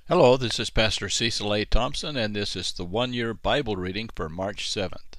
Hello, this is Pastor Cecil A. Thompson, and this is the one-year Bible reading for March 7th.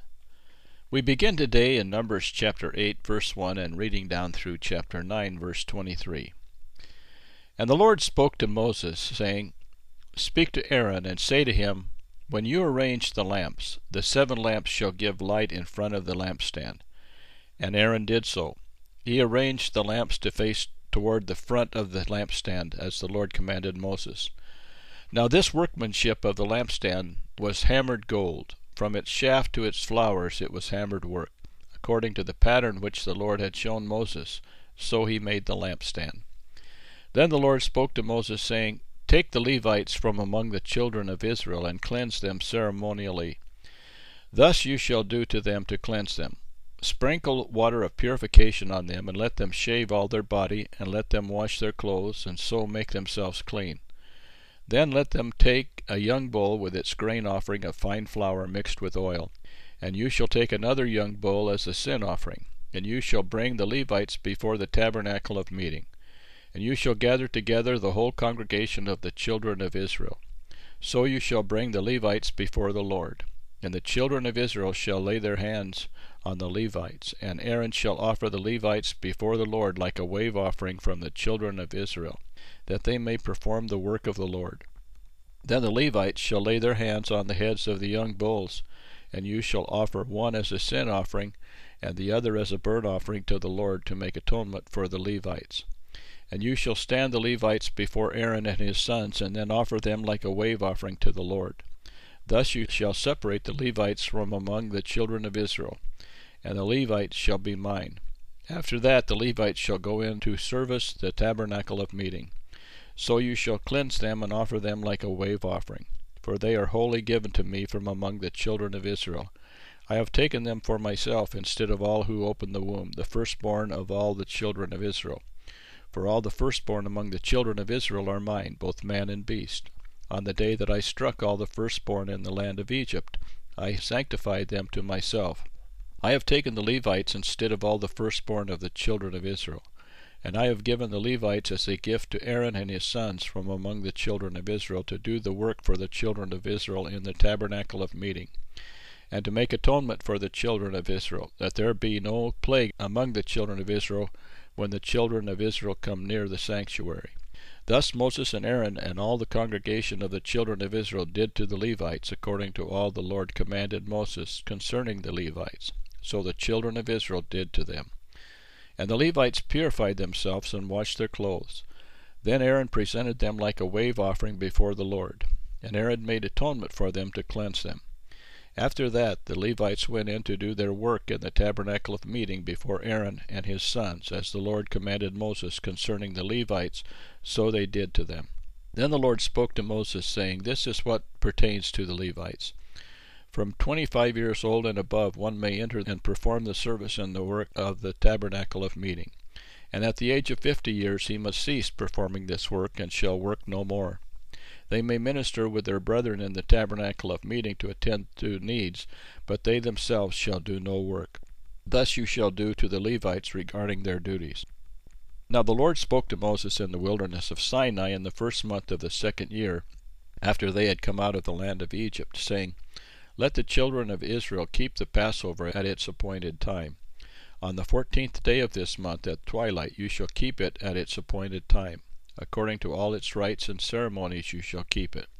We begin today in Numbers chapter 8, verse 1, and reading down through chapter 9, verse 23. And the Lord spoke to Moses, saying, Speak to Aaron, and say to him, When you arrange the lamps, the 7 lamps shall give light in front of the lampstand. And Aaron did so. He arranged the lamps to face toward the front of the lampstand, as the Lord commanded Moses. Now this workmanship of the lampstand was hammered gold. From its shaft to its flowers it was hammered work. According to the pattern which the Lord had shown Moses, so he made the lampstand. Then the Lord spoke to Moses, saying, Take the Levites from among the children of Israel, and cleanse them ceremonially. Thus you shall do to them to cleanse them. Sprinkle water of purification on them, and let them shave all their body, and let them wash their clothes, and so make themselves clean. Then let them take a young bull with its grain offering of fine flour mixed with oil. And you shall take another young bull as a sin offering. And you shall bring the Levites before the tabernacle of meeting. And you shall gather together the whole congregation of the children of Israel. So you shall bring the Levites before the Lord. And the children of Israel shall lay their hands on the Levites. And Aaron shall offer the Levites before the Lord like a wave offering from the children of Israel, that they may perform the work of the Lord. Then the Levites shall lay their hands on the heads of the young bulls, and you shall offer one as a sin offering, and the other as a burnt offering to the Lord, to make atonement for the Levites. And you shall stand the Levites before Aaron and his sons, and then offer them like a wave offering to the Lord. Thus you shall separate the Levites from among the children of Israel, and the Levites shall be mine. After that the Levites shall go in to service the tabernacle of meeting. So you shall cleanse them and offer them like a wave offering, for they are wholly given to me from among the children of Israel. I have taken them for myself instead of all who open the womb, the firstborn of all the children of Israel. For all the firstborn among the children of Israel are mine, both man and beast. On the day that I struck all the firstborn in the land of Egypt, I sanctified them to myself. I have taken the Levites instead of all the firstborn of the children of Israel. And I have given the Levites as a gift to Aaron and his sons from among the children of Israel, to do the work for the children of Israel in the tabernacle of meeting, and to make atonement for the children of Israel, that there be no plague among the children of Israel when the children of Israel come near the sanctuary. Thus Moses and Aaron and all the congregation of the children of Israel did to the Levites, according to all the Lord commanded Moses concerning the Levites. So the children of Israel did to them. And the Levites purified themselves and washed their clothes. Then Aaron presented them like a wave offering before the Lord. And Aaron made atonement for them to cleanse them. After that the Levites went in to do their work in the tabernacle of meeting before Aaron and his sons, as the Lord commanded Moses concerning the Levites, so they did to them. Then the Lord spoke to Moses, saying, This is what pertains to the Levites. From 25 years old and above one may enter and perform the service and the work of the tabernacle of meeting. And at the age of 50 years he must cease performing this work, and shall work no more. They may minister with their brethren in the tabernacle of meeting to attend to needs, but they themselves shall do no work. Thus you shall do to the Levites regarding their duties. Now the Lord spoke to Moses in the wilderness of Sinai in the 1st month of the 2nd year, after they had come out of the land of Egypt, saying, Let the children of Israel keep the Passover at its appointed time. On the 14th day of this month at twilight you shall keep it at its appointed time. According to all its rites and ceremonies you shall keep it.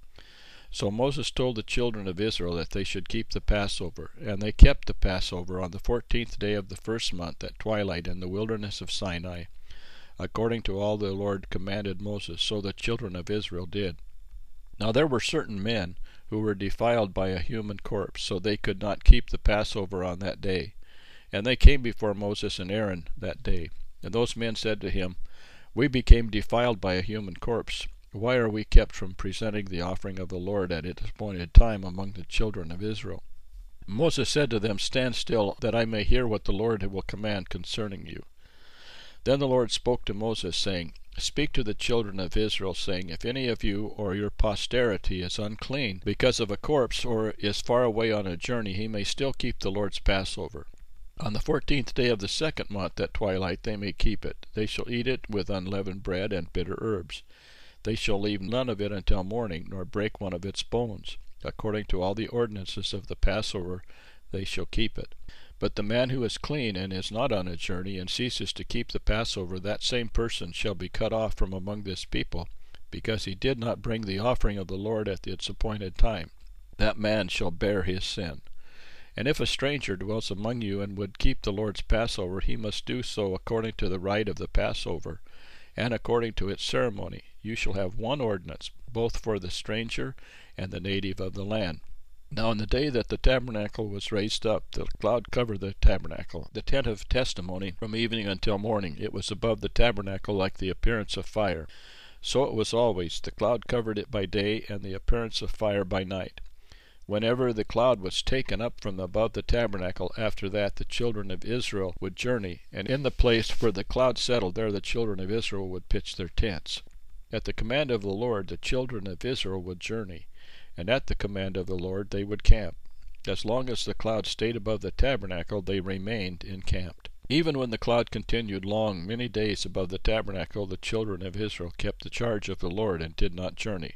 So Moses told the children of Israel that they should keep the Passover, and they kept the Passover on the 14th day of the 1st month at twilight in the wilderness of Sinai, according to all the Lord commanded Moses, so the children of Israel did. Now there were certain men who were defiled by a human corpse, so they could not keep the Passover on that day. And they came before Moses and Aaron that day. And those men said to him, We became defiled by a human corpse. Why are we kept from presenting the offering of the Lord at its appointed time among the children of Israel? Moses said to them, Stand still, that I may hear what the Lord will command concerning you. Then the Lord spoke to Moses, saying, Speak to the children of Israel, saying, If any of you or your posterity is unclean because of a corpse, or is far away on a journey, he may still keep the Lord's Passover. On the 14th day of the 2nd month at twilight they may keep it. They shall eat it with unleavened bread and bitter herbs. They shall leave none of it until morning, nor break one of its bones. According to all the ordinances of the Passover, they shall keep it. But the man who is clean and is not on a journey, and ceases to keep the Passover, that same person shall be cut off from among this people, because he did not bring the offering of the Lord at its appointed time. That man shall bear his sin. And if a stranger dwells among you and would keep the Lord's Passover, he must do so according to the rite of the Passover, and according to its ceremony. You shall have one ordinance, both for the stranger and the native of the land. Now in the day that the tabernacle was raised up, the cloud covered the tabernacle, the tent of testimony, from evening until morning. It was above the tabernacle like the appearance of fire. So it was always. The cloud covered it by day, and the appearance of fire by night. Whenever the cloud was taken up from above the tabernacle, after that the children of Israel would journey, and in the place where the cloud settled, there the children of Israel would pitch their tents. At the command of the Lord the children of Israel would journey, and at the command of the Lord they would camp. As long as the cloud stayed above the tabernacle, they remained encamped. Even when the cloud continued long, many days above the tabernacle, the children of Israel kept the charge of the Lord and did not journey.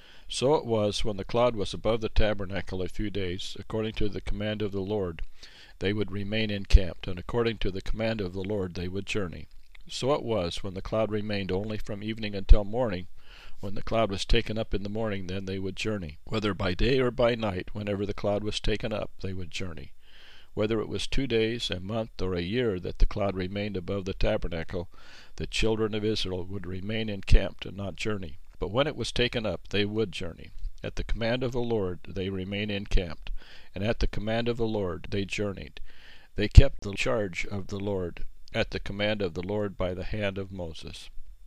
So it was, when the cloud was above the tabernacle a few days, according to the command of the Lord, they would remain encamped, and according to the command of the Lord they would journey. So it was, when the cloud remained only from evening until morning. When the cloud was taken up in the morning, then they would journey. Whether by day or by night, whenever the cloud was taken up, they would journey. Whether it was 2 days, a month, or a year that the cloud remained above the tabernacle, the children of Israel would remain encamped and not journey. But when it was taken up, they would journey. At the command of the Lord they remained encamped, and at the command of the Lord they journeyed. They kept the charge of the Lord, at the command of the Lord by the hand of Moses.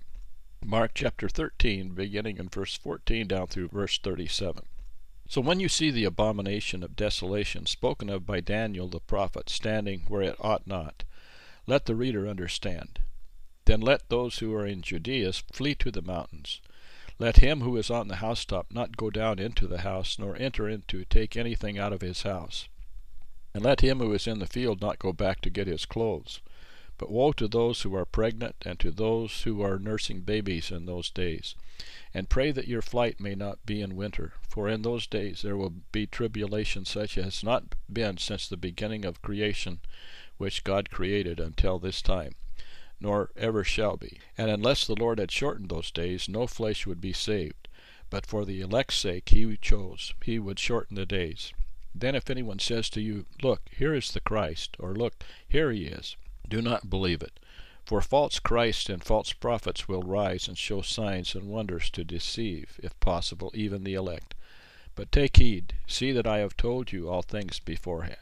Mark chapter 13, beginning in verse 14 down through verse 37. So when you see the abomination of desolation spoken of by Daniel the prophet standing where it ought not, let the reader understand. Then let those who are in Judea flee to the mountains. Let him who is on the housetop not go down into the house, nor enter in to take anything out of his house. And let him who is in the field not go back to get his clothes. But woe to those who are pregnant, and to those who are nursing babies in those days. And pray that your flight may not be in winter, for in those days there will be tribulation such as has not been since the beginning of creation, which God created until this time, nor ever shall be. And unless the Lord had shortened those days, no flesh would be saved. But for the elect's sake he chose, he would shorten the days. Then if anyone says to you, Look, here is the Christ, or Look, here he is, do not believe it. For false Christs and false prophets will rise and show signs and wonders to deceive, if possible, even the elect. But take heed, see that I have told you all things beforehand.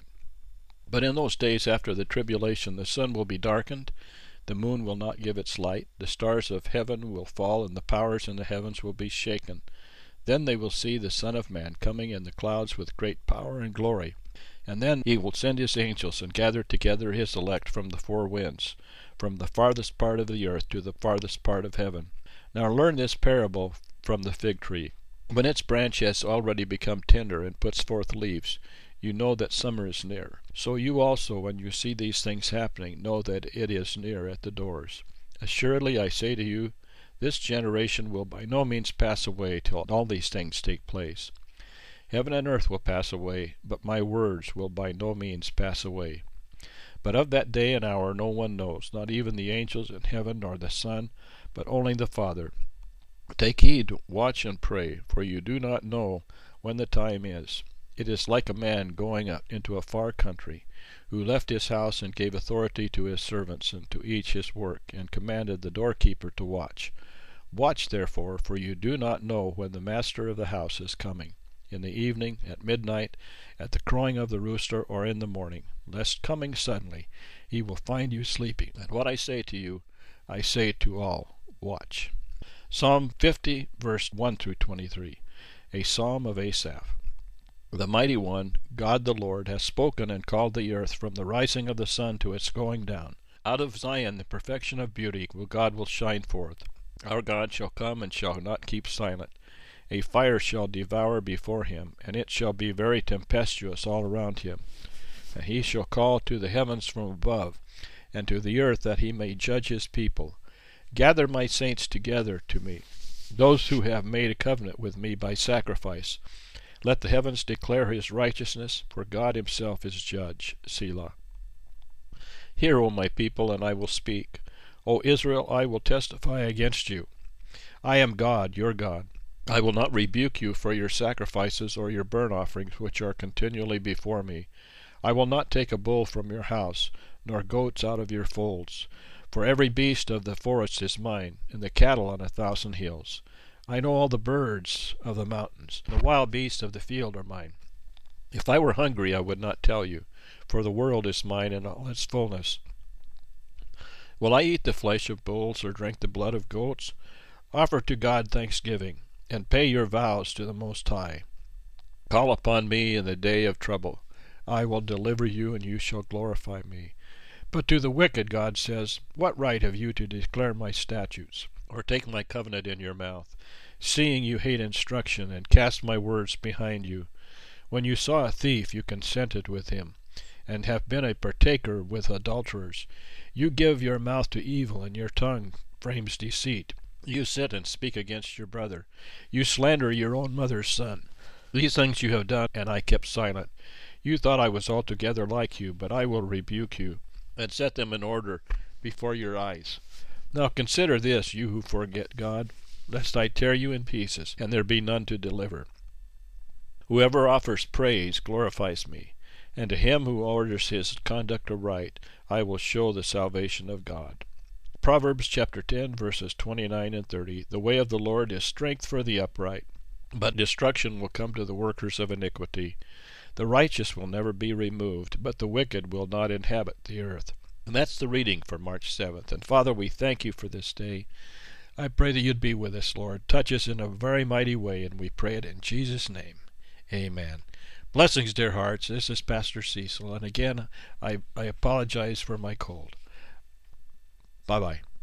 But in those days after the tribulation the sun will be darkened, the moon will not give its light, the stars of heaven will fall, and the powers in the heavens will be shaken. Then they will see the Son of Man coming in the clouds with great power and glory. And then he will send his angels and gather together his elect from the four winds, from the farthest part of the earth to the farthest part of heaven. Now learn this parable from the fig tree. When its branch has already become tender and puts forth leaves, you know that summer is near. So you also, when you see these things happening, know that it is near at the doors. Assuredly I say to you, this generation will by no means pass away till all these things take place. Heaven and earth will pass away, but my words will by no means pass away. But of that day and hour no one knows, not even the angels in heaven nor the Son, but only the Father. Take heed, watch and pray, for you do not know when the time is. It is like a man going up into a far country, who left his house and gave authority to his servants and to each his work, and commanded the doorkeeper to watch. Watch therefore, for you do not know when the master of the house is coming, in the evening, at midnight, at the crowing of the rooster, or in the morning, lest coming suddenly he will find you sleeping. And what I say to you, I say to all, watch. Psalm 50, verse 1 through 23, a psalm of Asaph. The Mighty One, God the Lord, has spoken and called the earth from the rising of the sun to its going down. Out of Zion the perfection of beauty God will shine forth. Our God shall come and shall not keep silent. A fire shall devour before him, and it shall be very tempestuous all around him. And he shall call to the heavens from above, and to the earth that he may judge his people. Gather my saints together to me, those who have made a covenant with me by sacrifice. Let the heavens declare his righteousness, for God himself is judge. Selah. Hear, O my people, and I will speak. O Israel, I will testify against you. I am God, your God. I will not rebuke you for your sacrifices or your burnt offerings which are continually before me. I will not take a bull from your house, nor goats out of your folds. For every beast of the forest is mine, and the cattle on 1,000 hills. I know all the birds of the mountains. The wild beasts of the field are mine. If I were hungry, I would not tell you, for the world is mine and all its fullness. Will I eat the flesh of bulls or drink the blood of goats? Offer to God thanksgiving, and pay your vows to the Most High. Call upon me in the day of trouble. I will deliver you, and you shall glorify me. But to the wicked God says, what right have you to declare my statutes, or take my covenant in your mouth, seeing you hate instruction, and cast my words behind you? When you saw a thief, you consented with him, and have been a partaker with adulterers. You give your mouth to evil, and your tongue frames deceit. You sit and speak against your brother. You slander your own mother's son. These things you have done, and I kept silent. You thought I was altogether like you, but I will rebuke you, and set them in order before your eyes. Now consider this, you who forget God, lest I tear you in pieces, and there be none to deliver. Whoever offers praise glorifies me, and to him who orders his conduct aright, I will show the salvation of God. Proverbs chapter 10, verses 29 and 30. The way of the Lord is strength for the upright, but destruction will come to the workers of iniquity. The righteous will never be removed, but the wicked will not inhabit the earth. And that's the reading for March 7th. And Father, we thank you for this day. I pray that you'd be with us, Lord. Touch us in a very mighty way, and we pray it in Jesus' name. Amen. Blessings, dear hearts. This is Pastor Cecil, and again, I apologize for my cold. Bye-bye.